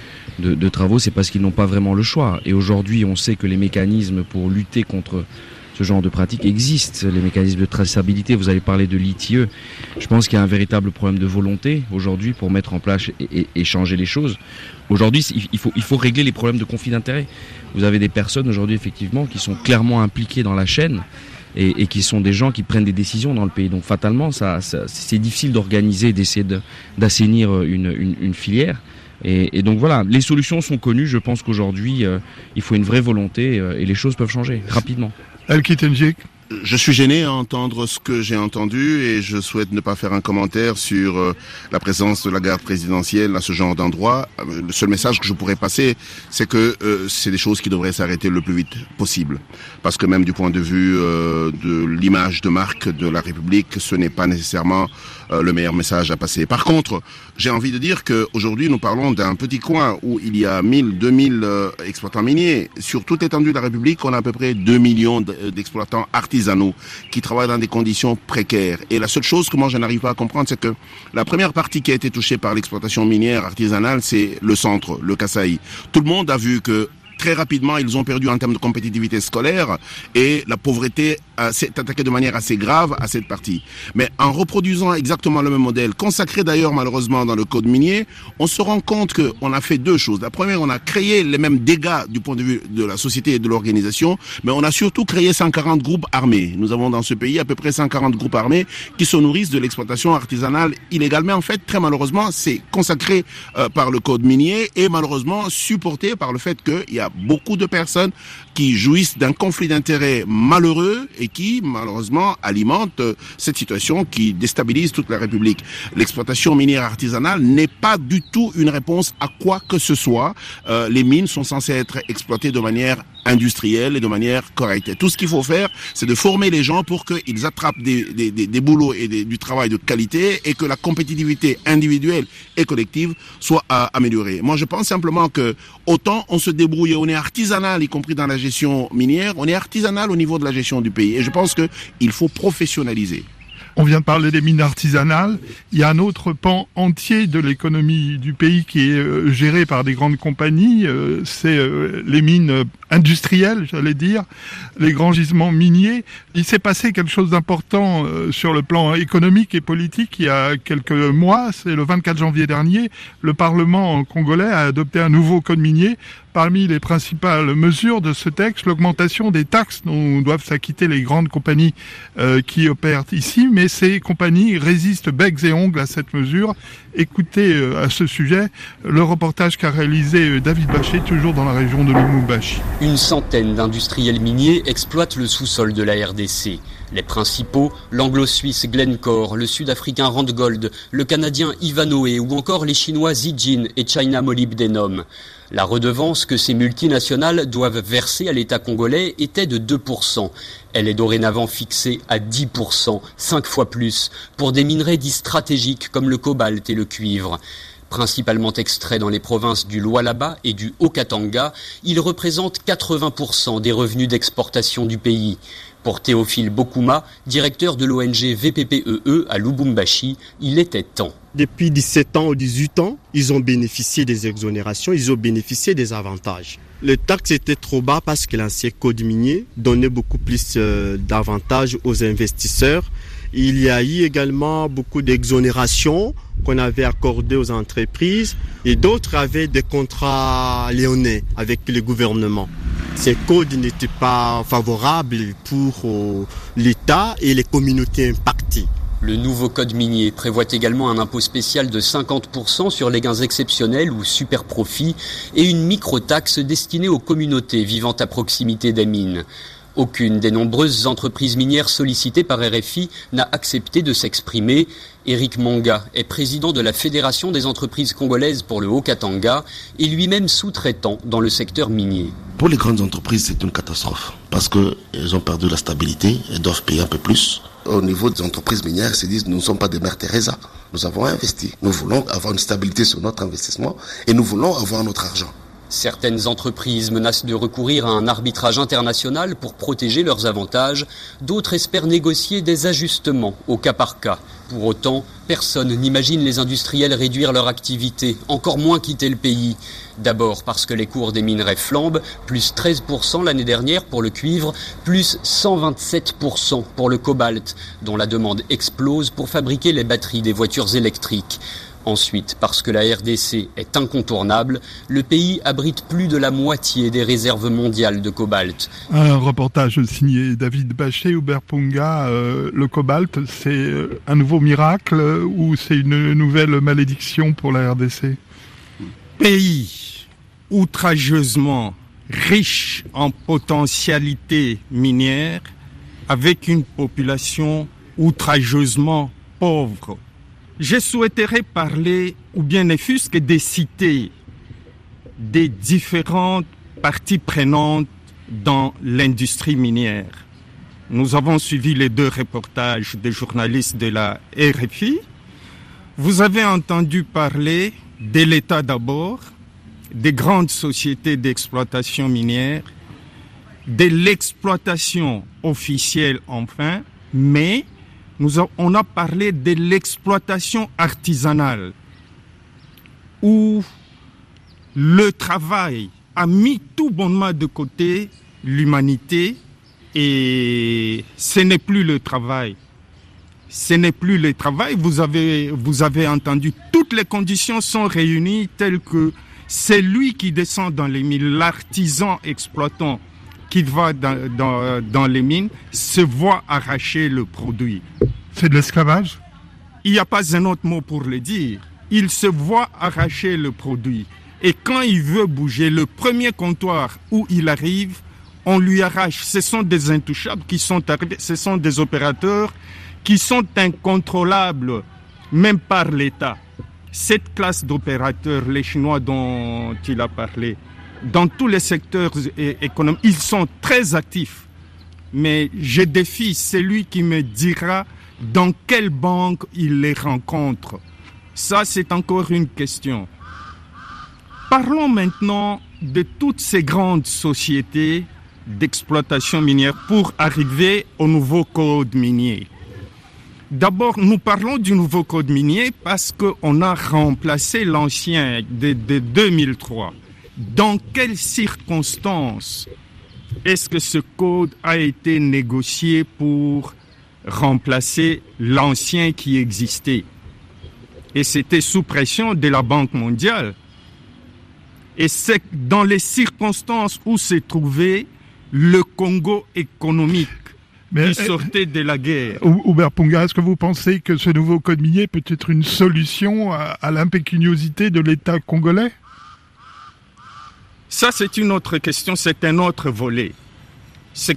de travaux, c'est parce qu'ils n'ont pas vraiment le choix. Et aujourd'hui, on sait que les mécanismes pour lutter contre ce genre de pratiques existent. Les mécanismes de traçabilité, vous avez parlé de l'ITIE. Je pense qu'il y a un véritable problème de volonté aujourd'hui pour mettre en place et changer les choses. Aujourd'hui, il faut régler les problèmes de conflit d'intérêts. Vous avez des personnes aujourd'hui, effectivement, qui sont clairement impliquées dans la chaîne et qui sont des gens qui prennent des décisions dans le pays. Donc fatalement, c'est difficile d'organiser, d'essayer d'assainir une filière. Et donc voilà, les solutions sont connues. Je pense qu'aujourd'hui, il faut une vraie volonté et les choses peuvent changer rapidement. Al-Kitenjik. Je suis gêné à entendre ce que j'ai entendu et je souhaite ne pas faire un commentaire sur la présence de la garde présidentielle à ce genre d'endroit. Le seul message que je pourrais passer, c'est que c'est des choses qui devraient s'arrêter le plus vite possible. Parce que même du point de vue de l'image de marque de la République, ce n'est pas nécessairement le meilleur message à passer. Par contre, j'ai envie de dire qu'aujourd'hui, nous parlons d'un petit coin où il y a 2000 exploitants miniers. Sur toute l'étendue de la République, on a à peu près 2 millions d'exploitants artisanaux qui travaillent dans des conditions précaires. Et la seule chose que moi je n'arrive pas à comprendre, c'est que la première partie qui a été touchée par l'exploitation minière artisanale, c'est le centre, le Kasaï. Tout le monde a vu que très rapidement, ils ont perdu en termes de compétitivité scolaire et la pauvreté s'est attaquée de manière assez grave à cette partie. Mais en reproduisant exactement le même modèle, consacré d'ailleurs malheureusement dans le code minier, on se rend compte qu'on a fait 2 choses. La première, on a créé les mêmes dégâts du point de vue de la société et de l'organisation, mais on a surtout créé 140 groupes armés. Nous avons dans ce pays à peu près 140 groupes armés qui se nourrissent de l'exploitation artisanale illégale. Mais en fait, très malheureusement, c'est consacré par le code minier et malheureusement supporté par le fait qu'il y a beaucoup de personnes qui jouissent d'un conflit d'intérêts malheureux et qui, malheureusement, alimentent cette situation qui déstabilise toute la République. L'exploitation minière artisanale n'est pas du tout une réponse à quoi que ce soit. Les mines sont censées être exploitées de manière industrielle et de manière correcte. Et tout ce qu'il faut faire, c'est de former les gens pour qu'ils attrapent des boulots et du travail de qualité et que la compétitivité individuelle et collective soit améliorée. Moi, je pense simplement que autant on se débrouille, on est artisanal, y compris dans la gestion minière, on est artisanal au niveau de la gestion du pays. Et je pense qu'il faut professionnaliser. On vient de parler des mines artisanales. Il y a un autre pan entier de l'économie du pays qui est géré par des grandes compagnies. C'est les mines industrielles, j'allais dire, les grands gisements miniers. Il s'est passé quelque chose d'important sur le plan économique et politique il y a quelques mois. C'est le 24 janvier dernier. Le Parlement congolais a adopté un nouveau code minier. Parmi les principales mesures de ce texte, l'augmentation des taxes dont doivent s'acquitter les grandes compagnies qui opèrent ici, mais ces compagnies résistent becs et ongles à cette mesure. Écoutez à ce sujet le reportage qu'a réalisé David Bachet, toujours dans la région de Lubumbashi. Une centaine d'industriels miniers exploitent le sous-sol de la RDC. Les principaux, l'anglo-suisse Glencore, le sud-africain Randgold, le canadien Ivanhoe ou encore les chinois Zijin et China Molybdenum. La redevance que ces multinationales doivent verser à l'État congolais était de 2%. Elle est dorénavant fixée à 10%, 5 fois plus, pour des minerais dits stratégiques comme le cobalt et le cuivre. Principalement extraits dans les provinces du Lualaba et du Haut-Katanga, il représente 80% des revenus d'exportation du pays. Pour Théophile Bokuma, directeur de l'ONG VPPEE à Lubumbashi, il était temps. Depuis 17 ans ou 18 ans, ils ont bénéficié des exonérations, ils ont bénéficié des avantages. Le taxe était trop bas parce que l'ancien code minier donnait beaucoup plus d'avantages aux investisseurs. Il y a eu également beaucoup d'exonérations qu'on avait accordées aux entreprises et d'autres avaient des contrats léonais avec le gouvernement. Ces codes n'étaient pas favorables pour l'État et les communautés impactées. Le nouveau code minier prévoit également un impôt spécial de 50% sur les gains exceptionnels ou super profits et une microtaxe destinée aux communautés vivant à proximité des mines. Aucune des nombreuses entreprises minières sollicitées par RFI n'a accepté de s'exprimer. Éric Monga est président de la Fédération des entreprises congolaises pour le Haut-Katanga et lui-même sous-traitant dans le secteur minier. Pour les grandes entreprises, c'est une catastrophe parce qu'elles ont perdu la stabilité, elles doivent payer un peu plus. Au niveau des entreprises minières, elles se disent nous ne sommes pas des mères Teresa. Nous avons investi. Nous voulons avoir une stabilité sur notre investissement et nous voulons avoir notre argent. Certaines entreprises menacent de recourir à un arbitrage international pour protéger leurs avantages. D'autres espèrent négocier des ajustements au cas par cas. Pour autant, personne n'imagine les industriels réduire leur activité, encore moins quitter le pays. D'abord parce que les cours des minerais flambent, plus 13% l'année dernière pour le cuivre, plus 127% pour le cobalt, dont la demande explose pour fabriquer les batteries des voitures électriques. Ensuite, parce que la RDC est incontournable, le pays abrite plus de la moitié des réserves mondiales de cobalt. Un reportage signé David Bachet, Hubert Punga. Le cobalt, c'est un nouveau miracle ou c'est une nouvelle malédiction pour la RDC ? Pays outrageusement riche en potentialités minières, avec une population outrageusement pauvre. Je souhaiterais parler, ou bien ne fût-ce que de citer des différentes parties prenantes dans l'industrie minière. Nous avons suivi les 2 reportages des journalistes de la RFI. Vous avez entendu parler de l'État d'abord, des grandes sociétés d'exploitation minière, de l'exploitation officielle enfin, mais on a parlé de l'exploitation artisanale, où le travail a mis tout bonnement de côté l'humanité et ce n'est plus le travail. Ce n'est plus le travail. Vous avez entendu, toutes les conditions sont réunies telles que celui qui descend dans les mines, l'artisan exploitant qui va dans les mines, se voit arracher le produit. C'est de l'esclavage ? Il n'y a pas un autre mot pour le dire. Il se voit arracher le produit. Et quand il veut bouger, le premier comptoir où il arrive, on lui arrache. Ce sont des intouchables qui sont arrivés, ce sont des opérateurs qui sont incontrôlables, même par l'État. Cette classe d'opérateurs, les Chinois dont il a parlé, dans tous les secteurs économiques, ils sont très actifs. Mais je défie celui qui me dira dans quelle banque il les rencontre. Ça, c'est encore une question. Parlons maintenant de toutes ces grandes sociétés d'exploitation minière pour arriver au nouveau code minier. D'abord, nous parlons du nouveau code minier parce qu'on a remplacé l'ancien de 2003. Dans quelles circonstances est-ce que ce code a été négocié pour remplacer l'ancien qui existait? Et c'était sous pression de la Banque mondiale. Et c'est dans les circonstances où s'est trouvé le Congo économique qui sortait de la guerre. Hubert Punga, est-ce que vous pensez que ce nouveau code minier peut être une solution à l'impécuniosité de l'État congolais? Ça, c'est une autre question, c'est un autre volet. C'est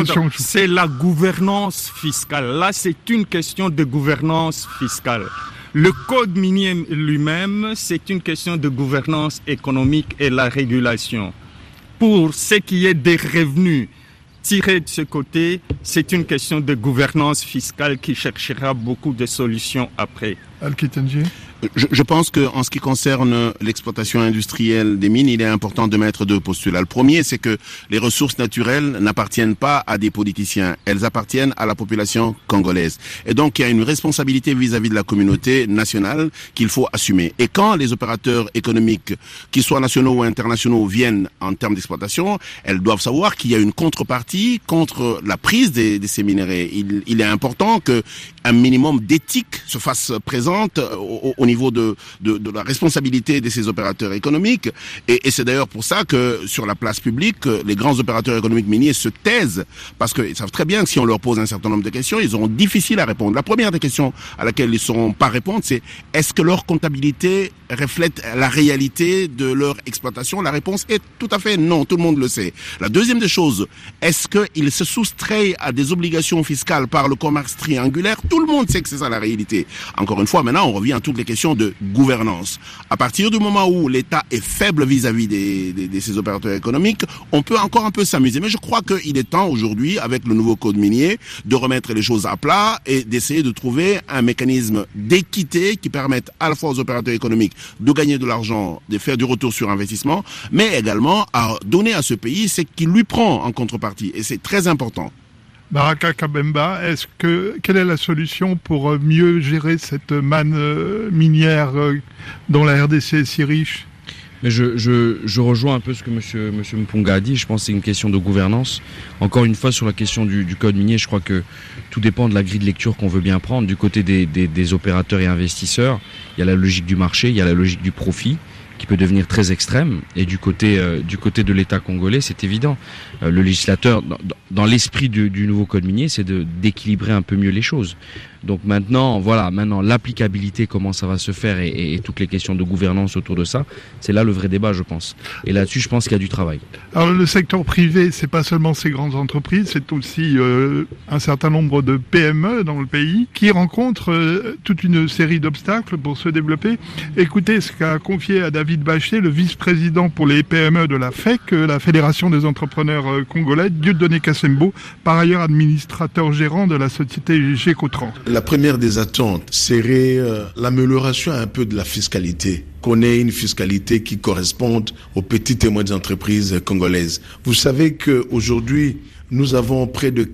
la gouvernance fiscale. Là, c'est une question de gouvernance fiscale. Le code minier lui-même, c'est une question de gouvernance économique et la régulation. Pour ce qui est des revenus tirés de ce côté, c'est une question de gouvernance fiscale qui cherchera beaucoup de solutions après. Al-Kitenge. Je pense que en ce qui concerne l'exploitation industrielle des mines, il est important de mettre deux postulats. Le premier, c'est que les ressources naturelles n'appartiennent pas à des politiciens, elles appartiennent à la population congolaise. Et donc, il y a une responsabilité vis-à-vis de la communauté nationale qu'il faut assumer. Et quand les opérateurs économiques, qu'ils soient nationaux ou internationaux, viennent en termes d'exploitation, elles doivent savoir qu'il y a une contrepartie contre la prise de ces minerais. Il est important qu'un minimum d'éthique se fasse présente au niveau de la responsabilité de ces opérateurs économiques. Et c'est d'ailleurs pour ça que sur la place publique, les grands opérateurs économiques miniers se taisent, parce qu'ils savent très bien que si on leur pose un certain nombre de questions, ils auront difficile à répondre. La première des questions à laquelle ils ne sauront pas répondre, c'est est-ce que leur comptabilité reflète la réalité de leur exploitation? La réponse est tout à fait non, tout le monde le sait. La deuxième des choses, est-ce qu'ils se soustraient à des obligations fiscales par le commerce triangulaire? Tout le monde sait que c'est ça la réalité. Encore une fois, maintenant, on revient à toutes les questions de gouvernance. À partir du moment où l'État est faible vis-à-vis de ces opérateurs économiques, on peut encore un peu s'amuser. Mais je crois qu'il est temps aujourd'hui, avec le nouveau code minier, de remettre les choses à plat et d'essayer de trouver un mécanisme d'équité qui permette à la fois aux opérateurs économiques de gagner de l'argent, de faire du retour sur investissement, mais également à donner à ce pays ce qu'il lui prend en contrepartie. Et c'est très important. Baraka Kabemba, quelle est la solution pour mieux gérer cette manne minière dont la RDC est si riche? Mais je rejoins un peu ce que monsieur Mpunga a dit. Je pense que c'est une question de gouvernance. Encore une fois, sur la question du code minier, je crois que tout dépend de la grille de lecture qu'on veut bien prendre. Du côté des opérateurs et investisseurs, il y a la logique du marché, il y a la logique du profit, qui peut devenir très extrême. Et du côté de l'État congolais, c'est évident. Le législateur, dans l'esprit du nouveau code minier, c'est d'équilibrer un peu mieux les choses. Donc maintenant, l'applicabilité, comment ça va se faire et toutes les questions de gouvernance autour de ça, c'est là le vrai débat, je pense. Et là-dessus, je pense qu'il y a du travail. Alors le secteur privé, c'est pas seulement ces grandes entreprises, c'est aussi un certain nombre de PME dans le pays qui rencontrent toute une série d'obstacles pour se développer. Écoutez ce qu'a confié à David Bachet, le vice-président pour les PME de la FEC, la Fédération des entrepreneurs congolais, Dieudonné Kassembo, par ailleurs administrateur gérant de la société Gécotran. La première des attentes serait l'amélioration un peu de la fiscalité. Qu'on ait une fiscalité qui corresponde aux petites et moyennes entreprises congolaises. Vous savez qu'aujourd'hui, nous avons près de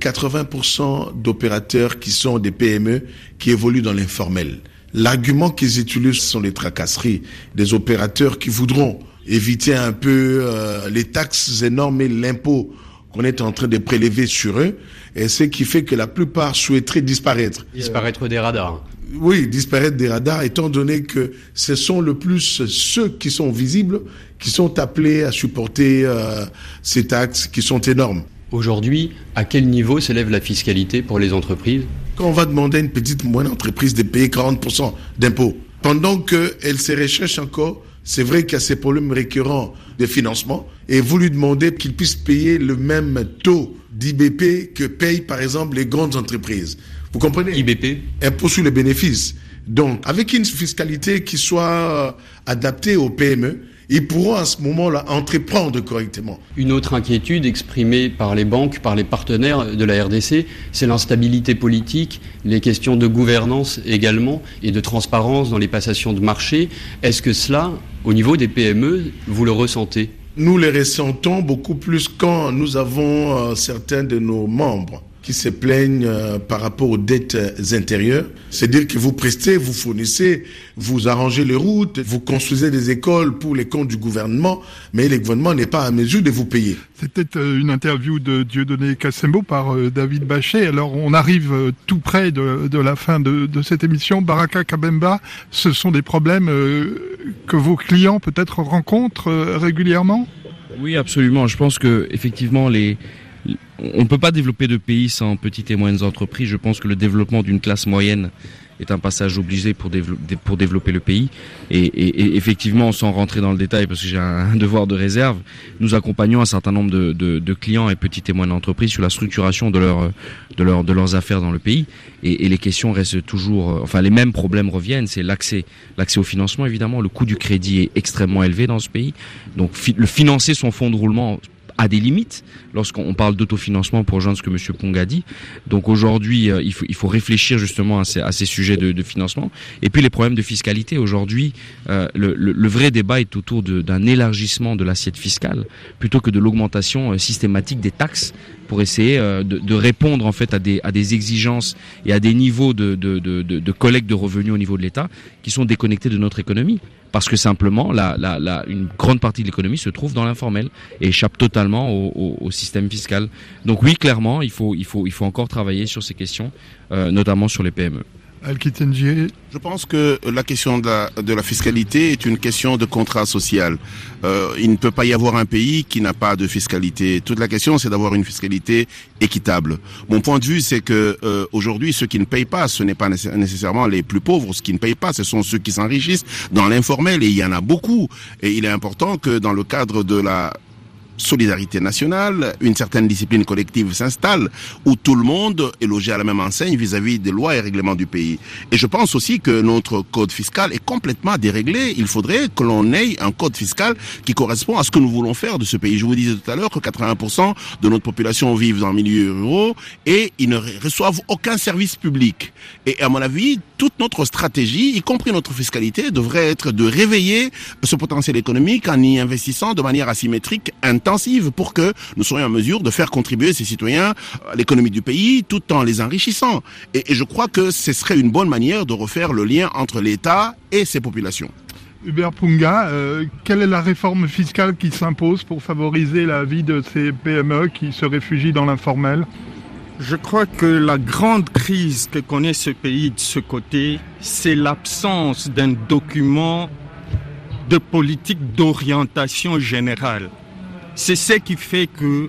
80% d'opérateurs qui sont des PME qui évoluent dans l'informel. L'argument qu'ils utilisent sont les tracasseries des opérateurs qui voudront éviter un peu les taxes énormes et l'impôt qu'on est en train de prélever sur eux, et ce qui fait que la plupart souhaiteraient disparaître. Disparaître des radars. Oui, disparaître des radars, étant donné que ce sont le plus ceux qui sont visibles, qui sont appelés à supporter ces taxes qui sont énormes. Aujourd'hui, à quel niveau s'élève la fiscalité pour les entreprises? Quand on va demander à une petite ou moyenne entreprise de payer 40% d'impôts, pendant qu'elle se recherche encore, c'est vrai qu'il y a ces problèmes récurrents de financement, et vous lui demandez qu'il puisse payer le même taux d'IBP que payent par exemple les grandes entreprises. Vous comprenez? IBP? Impôt sur les bénéfices. Donc, avec une fiscalité qui soit adaptée aux PME, ils pourront à ce moment-là entreprendre correctement. Une autre inquiétude exprimée par les banques, par les partenaires de la RDC, c'est l'instabilité politique, les questions de gouvernance également et de transparence dans les passations de marché. Est-ce que cela, au niveau des PME, vous le ressentez? Nous les ressentons beaucoup plus quand nous avons certains de nos membres qui se plaignent par rapport aux dettes intérieures. C'est-à-dire que vous prestez, vous fournissez, vous arrangez les routes, vous construisez des écoles pour les comptes du gouvernement, mais le gouvernement n'est pas à mesure de vous payer. C'était une interview de Dieudonné Kassembo par David Bachet. Alors on arrive tout près de la fin de cette émission. Baraka Kabemba, ce sont des problèmes que vos clients peut-être rencontrent régulièrement ? Oui, absolument. Je pense que effectivement on ne peut pas développer de pays sans petites et moyennes entreprises. Je pense que le développement d'une classe moyenne est un passage obligé pour développer le pays. Et effectivement, sans rentrer dans le détail, parce que j'ai un devoir de réserve, nous accompagnons un certain nombre de clients et petites et moyennes entreprises sur la structuration de leurs affaires dans le pays. Et les questions restent toujours, les mêmes problèmes reviennent. C'est l'accès au financement, évidemment. Le coût du crédit est extrêmement élevé dans ce pays. Donc, le financer son fonds de roulement a des limites lorsqu'on parle d'autofinancement, pour rejoindre ce que M. Ponga a dit. Donc aujourd'hui, il faut réfléchir justement à ces sujets de financement. Et puis les problèmes de fiscalité. Aujourd'hui, le vrai débat est autour d'un élargissement de l'assiette fiscale plutôt que de l'augmentation systématique des taxes pour essayer de répondre en fait à des exigences et à des niveaux de collecte de revenus au niveau de l'État qui sont déconnectés de notre économie. Parce que simplement, une grande partie de l'économie se trouve dans l'informel et échappe totalement au système fiscal. Donc oui, clairement, il faut encore travailler sur ces questions, notamment sur les PME. Je pense que la question de la fiscalité est une question de contrat social. Il ne peut pas y avoir un pays qui n'a pas de fiscalité. Toute la question, c'est d'avoir une fiscalité équitable. Mon point de vue, c'est que aujourd'hui, ceux qui ne payent pas, ce n'est pas nécessairement les plus pauvres. Ceux qui ne payent pas, ce sont ceux qui s'enrichissent dans l'informel, et il y en a beaucoup. Et il est important que dans le cadre de la solidarité nationale, une certaine discipline collective s'installe, où tout le monde est logé à la même enseigne vis-à-vis des lois et règlements du pays. Et je pense aussi que notre code fiscal est complètement déréglé. Il faudrait que l'on ait un code fiscal qui correspond à ce que nous voulons faire de ce pays. Je vous disais tout à l'heure que 80% de notre population vivent dans les milieux ruraux et ils ne reçoivent aucun service public. Et à mon avis, toute notre stratégie, y compris notre fiscalité, devrait être de réveiller ce potentiel économique en y investissant de manière asymétrique, intensive, pour que nous soyons en mesure de faire contribuer ces citoyens à l'économie du pays tout en les enrichissant. Et je crois que ce serait une bonne manière de refaire le lien entre l'État et ses populations. Hubert Punga, quelle est la réforme fiscale qui s'impose pour favoriser la vie de ces PME qui se réfugient dans l'informel ? Je crois que la grande crise que connaît ce pays de ce côté, c'est l'absence d'un document de politique d'orientation générale. C'est ce qui fait que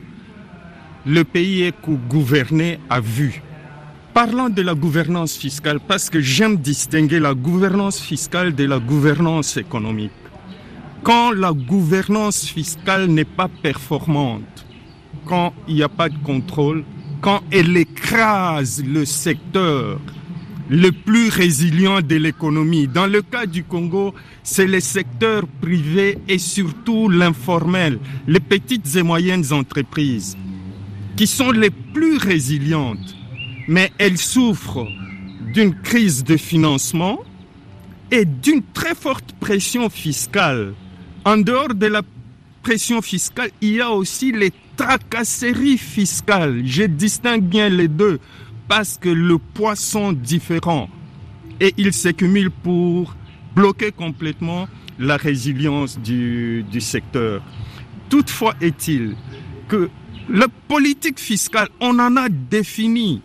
le pays est gouverné à vue. Parlant de la gouvernance fiscale, parce que j'aime distinguer la gouvernance fiscale de la gouvernance économique. Quand la gouvernance fiscale n'est pas performante, quand il n'y a pas de contrôle, quand elle écrase le secteur le plus résilient de l'économie. Dans le cas du Congo, c'est le secteur privé et surtout l'informel, les petites et moyennes entreprises, qui sont les plus résilientes. Mais elles souffrent d'une crise de financement et d'une très forte pression fiscale. En dehors de la pression fiscale, il y a aussi les tracasseries fiscales. Je distingue bien les deux parce que le poids sont différents et ils s'accumulent pour bloquer complètement la résilience du secteur. Toutefois est-il que la politique fiscale, on en a défini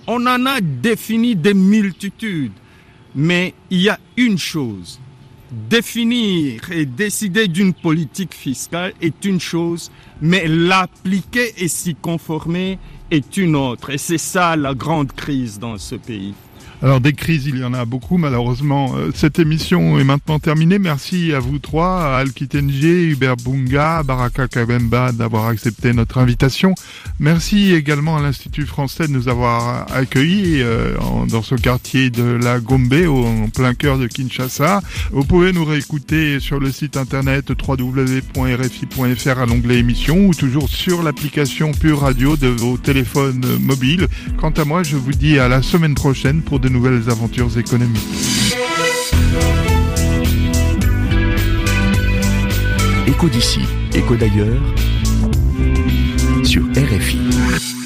des multitudes, mais il y a une chose. Définir et décider d'une politique fiscale est une chose, mais l'appliquer et s'y conformer est une autre. Et c'est ça la grande crise dans ce pays. Alors des crises, il y en a beaucoup malheureusement. Cette émission est maintenant terminée. Merci à vous trois, à Alkitenge, Hubert Punga, Baraka Kabemba d'avoir accepté notre invitation. Merci également à l'Institut français de nous avoir accueillis dans ce quartier de la Gombe, en plein cœur de Kinshasa. Vous pouvez nous réécouter sur le site internet www.rfi.fr à l'onglet émission ou toujours sur l'application Pure Radio de vos téléphones mobiles. Quant à moi, je vous dis à la semaine prochaine pour de nouvelles aventures économiques. Écho d'ici, écho d'ailleurs sur RFI.